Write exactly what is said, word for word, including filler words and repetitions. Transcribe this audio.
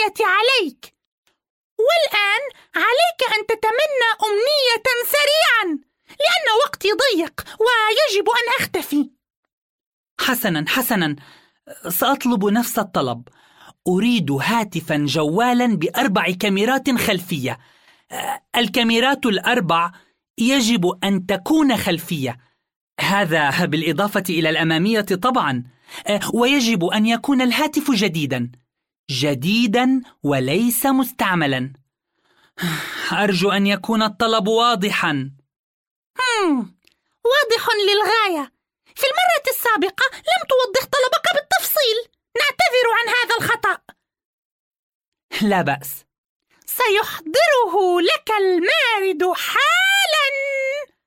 عليك. والآن عليك أن تتمنى أمنية سريعا، لأن وقتي ضيق ويجب أن أختفي. حسنا حسنا، سأطلب نفس الطلب. أريد هاتفا جوالا بأربع كاميرات خلفية. الكاميرات الأربع يجب أن تكون خلفية، هذا بالإضافة إلى الأمامية طبعا. ويجب أن يكون الهاتف جديدا جديدا وليس مستعملا. أرجو أن يكون الطلب واضحا. مم. واضح للغاية. في المرة السابقة لم توضح طلبك بالتفصيل. نعتذر عن هذا الخطأ. لا بأس. سيحضره لك المارد حالا.